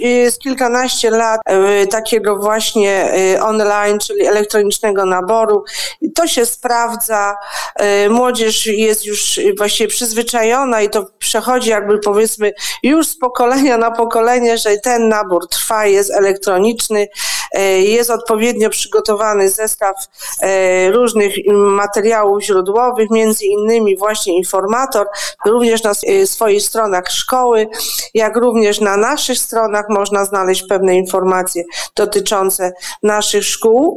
jest kilkanaście lat takiego właśnie online, czyli elektronicznego naboru. To się sprawdza. Młodzież jest już właściwie przyzwyczajona i to przechodzi jakby powiedzmy już z pokolenia na pokolenie, że ten nabór trwa, jest elektroniczny, jest odpowiednio przygotowany zestaw różnych materiałów źródłowych, między innymi właśnie informator, również na swoich stronach szkoły, jak również na naszych stronach można znaleźć pewne informacje dotyczące naszych szkół.